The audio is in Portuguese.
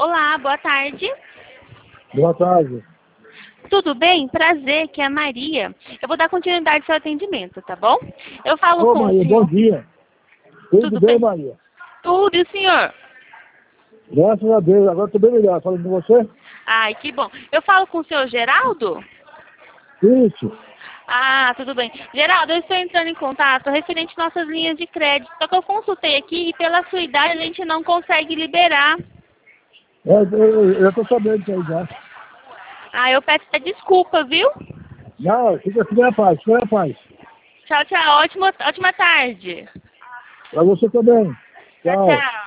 Olá, boa tarde. Boa tarde. Tudo bem? Prazer, que é a Maria. Eu vou dar continuidade ao seu atendimento, tá bom? Eu falo Ô, com Maria, o bom senhor. dia. Tudo Tudo bem, bem? Maria? Tudo, e o senhor? Graças a Deus, agora estou bem melhor. Falando com você? Ai, que bom. Eu falo com o senhor Geraldo? Isso. Ah, tudo bem. Geraldo, eu estou entrando em contato referente às nossas linhas de crédito. Só que eu consultei aqui e pela sua idade a gente não consegue liberar. Eu estou sabendo disso aí já. Ah, eu peço até desculpa, viu? Não, fica na paz, fica na paz. Tchau, tchau. Ótima tarde. Para você também. Tchau, Tchau. tchau.